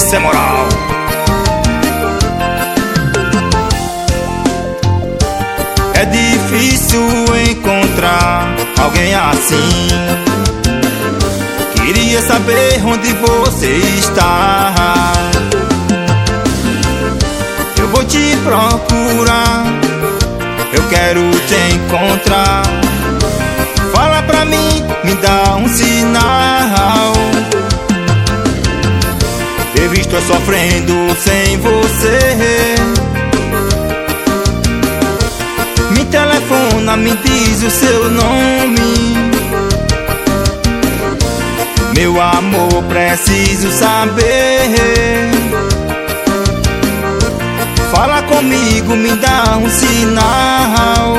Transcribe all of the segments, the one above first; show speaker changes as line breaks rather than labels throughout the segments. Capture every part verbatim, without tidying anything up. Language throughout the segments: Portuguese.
Isso é moral. É difícil encontrar alguém assim. Queria saber onde você está. Eu vou te procurar, eu quero te encontrar. Fala pra mim, me dá um sinal. Eu estou sofrendo sem você. Me telefona, me diz o seu nome. Meu amor, preciso saber. Fala comigo, me dá um sinal.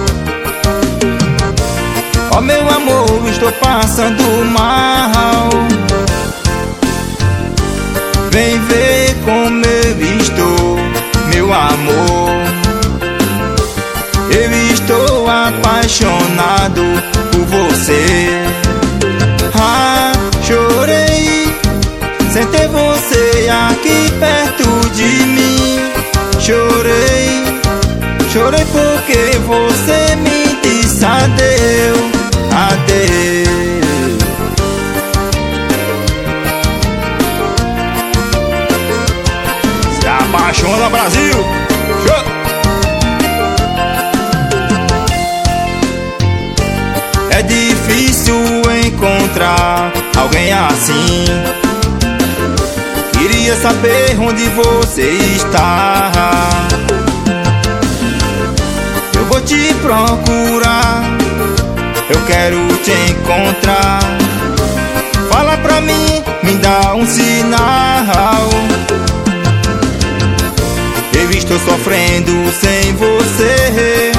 Oh meu amor, estou passando mal. Vem ver como eu estou, meu amor. Eu estou apaixonado por você. Ah, chorei sem ter você aqui perto de mim. Chorei, chorei porque você me disse adeus, adeus. Se apaixona, Brasil! É difícil encontrar alguém assim. Queria saber onde você está. Eu vou te procurar, eu quero te encontrar. Fala pra mim, me dá um sinal. Eu estou sofrendo sem você.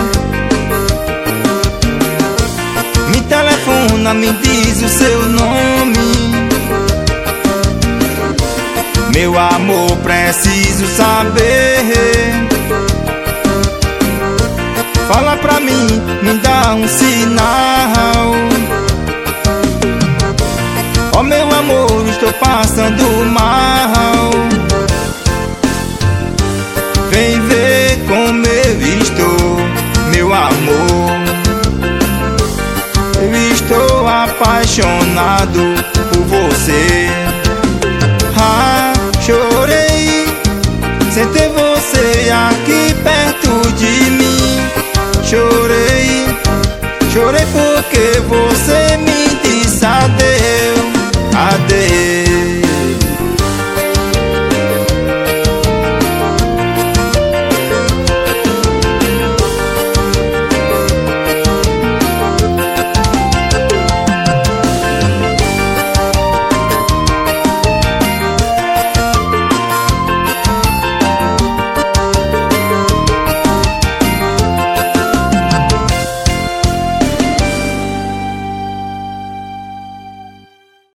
Me telefona, me diz o seu nome. Meu amor, preciso saber. Fala pra mim, me dá um sinal. Oh meu amor, estou passando mal. Vem ver como eu estou, meu amor. Eu estou apaixonado por você. Ah, chorei sem ter você aqui perto de mim. Chorei, chorei porque você